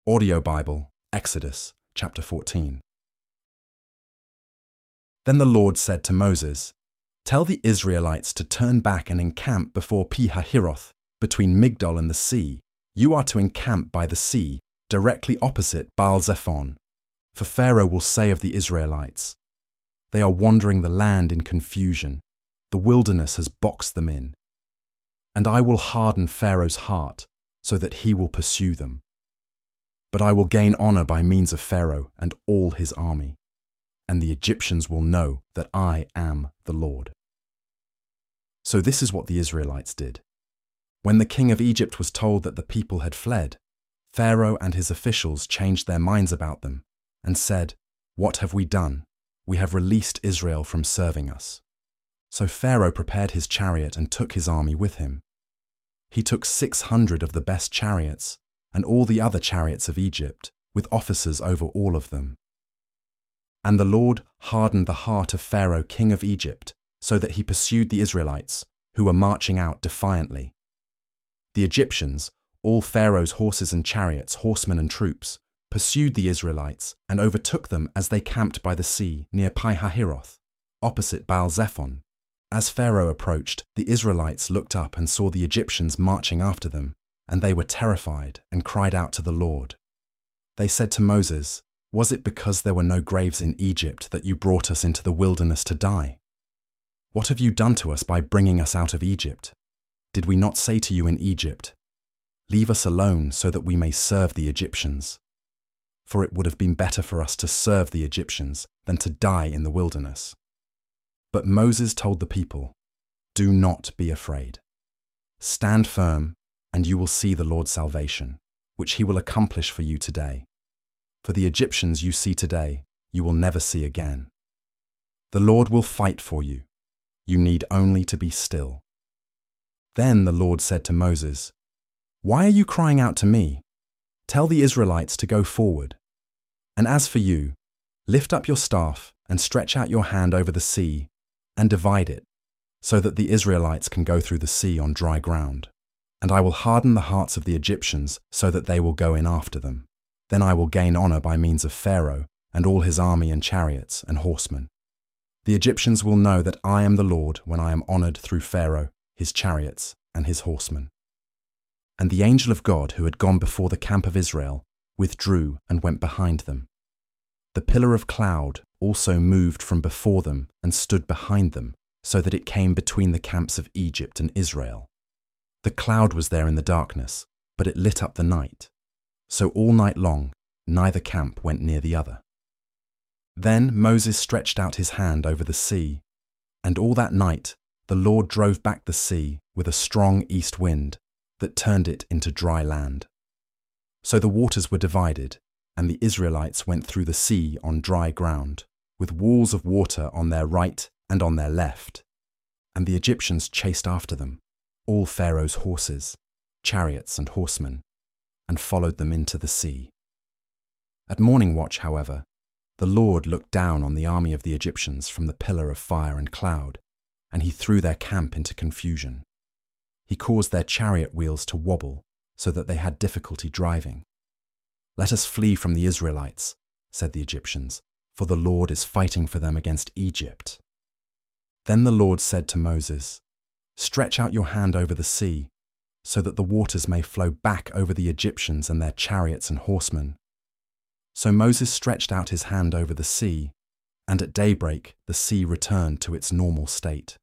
Audio Bible, Exodus, chapter 14. Then the Lord said to Moses, "Tell the Israelites to turn back and encamp before Pi-hahiroth, between Migdol and the sea. You are to encamp by the sea, directly opposite Baal-zephon. For Pharaoh will say of the Israelites, 'They are wandering the land in confusion. The wilderness has boxed them in.' And I will harden Pharaoh's heart, so that he will pursue them. But I will gain honor by means of Pharaoh and all his army, and the Egyptians will know that I am the Lord." So this is what the Israelites did. When the king of Egypt was told that the people had fled, Pharaoh and his officials changed their minds about them and said, "What have we done? We have released Israel from serving us." So Pharaoh prepared his chariot and took his army with him. He took 600 of the best chariots and all the other chariots of Egypt, with officers over all of them. And the Lord hardened the heart of Pharaoh, king of Egypt, so that he pursued the Israelites, who were marching out defiantly. The Egyptians, all Pharaoh's horses and chariots, horsemen and troops, pursued the Israelites and overtook them as they camped by the sea near Pi-hahiroth, opposite Baal-zephon. As Pharaoh approached, the Israelites looked up and saw the Egyptians marching after them, and they were terrified and cried out to the Lord. They said to Moses, "Was it because there were no graves in Egypt that you brought us into the wilderness to die? What have you done to us by bringing us out of Egypt? Did we not say to you in Egypt, 'Leave us alone so that we may serve the Egyptians'? For it would have been better for us to serve the Egyptians than to die in the wilderness." But Moses told the people, "Do not be afraid. Stand firm, and you will see the Lord's salvation, which he will accomplish for you today. For the Egyptians you see today, you will never see again. The Lord will fight for you. You need only to be still." Then the Lord said to Moses, "Why are you crying out to me? Tell the Israelites to go forward. And as for you, lift up your staff and stretch out your hand over the sea and divide it, so that the Israelites can go through the sea on dry ground. And I will harden the hearts of the Egyptians so that they will go in after them. Then I will gain honor by means of Pharaoh and all his army and chariots and horsemen. The Egyptians will know that I am the Lord when I am honored through Pharaoh, his chariots, and his horsemen." And the angel of God who had gone before the camp of Israel withdrew and went behind them. The pillar of cloud also moved from before them and stood behind them, so that it came between the camps of Egypt and Israel. The cloud was there in the darkness, but it lit up the night. So all night long, neither camp went near the other. Then Moses stretched out his hand over the sea, and all that night the Lord drove back the sea with a strong east wind that turned it into dry land. So the waters were divided, and the Israelites went through the sea on dry ground, with walls of water on their right and on their left. And the Egyptians chased after them, all Pharaoh's horses, chariots and horsemen, and followed them into the sea. At morning watch, however, the Lord looked down on the army of the Egyptians from the pillar of fire and cloud, and he threw their camp into confusion. He caused their chariot wheels to wobble so that they had difficulty driving. "Let us flee from the Israelites," said the Egyptians, "for the Lord is fighting for them against Egypt." Then the Lord said to Moses, "Stretch out your hand over the sea, so that the waters may flow back over the Egyptians and their chariots and horsemen." So Moses stretched out his hand over the sea, and at daybreak the sea returned to its normal state.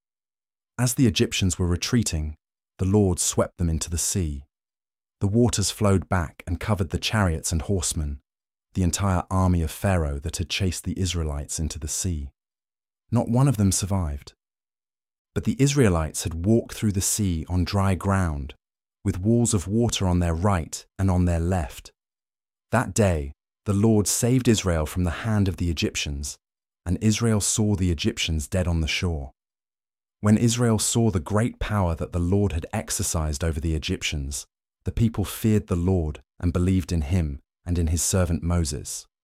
As the Egyptians were retreating, the Lord swept them into the sea. The waters flowed back and covered the chariots and horsemen, the entire army of Pharaoh that had chased the Israelites into the sea. Not one of them survived. But the Israelites had walked through the sea on dry ground, with walls of water on their right and on their left. That day, the Lord saved Israel from the hand of the Egyptians, and Israel saw the Egyptians dead on the shore. When Israel saw the great power that the Lord had exercised over the Egyptians, the people feared the Lord and believed in him and in his servant Moses.